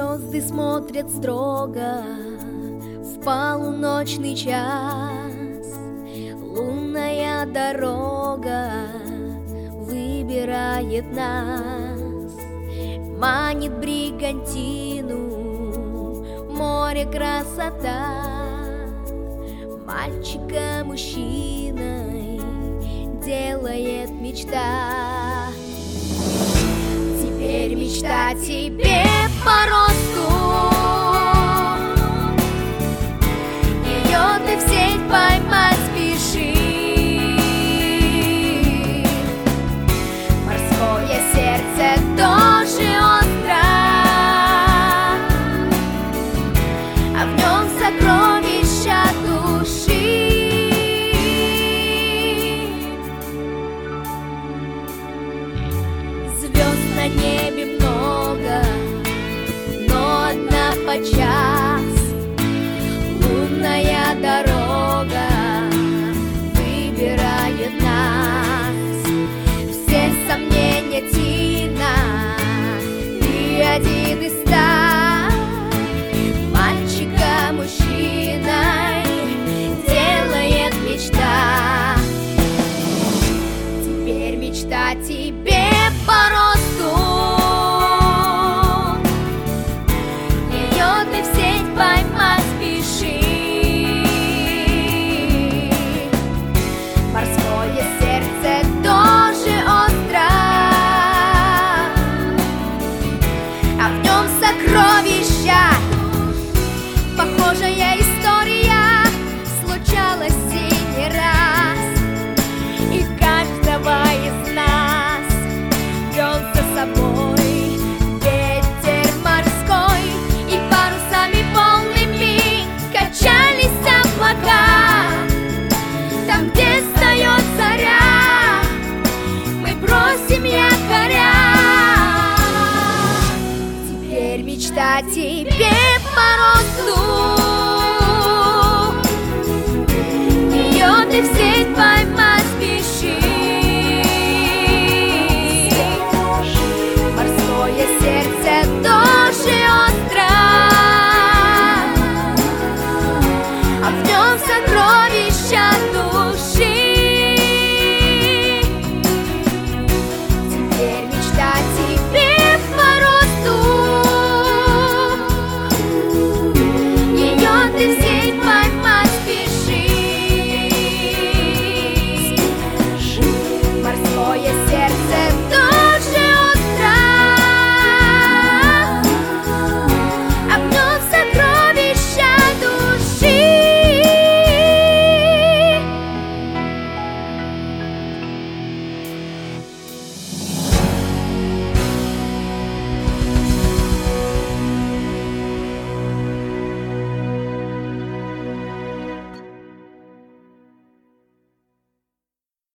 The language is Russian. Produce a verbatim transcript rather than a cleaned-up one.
Звезды смотрят строго в полуночный час. Лунная дорога выбирает нас, манит бригантину море красота. Мальчика мужчиной делает мечта. Теперь мечта тебе по росту, ее ты в сеть поймать спеши. Морское сердце тоже остро, а в нем сокровища души. Звезд на небе много, но одна подчас. Лунная дорога выбирает нас. Все сомнения тина, ты один из ста. Мальчика мужчиной делает мечта. Теперь мечта тебе по росту, ее ты в сеть поймать спеши. Морское сердце тоже остро, а в нем сокровища. Похожая история случалась и не раз, и каждого из нас вел за собой ветер морской, и парусами полными качались облака. Там, где встает заря, мы бросим якоря. Теперь мечта тебе по росту, ее ты в сеть поймать спеши. Морское сердце тоже остро, а в нем сокровища.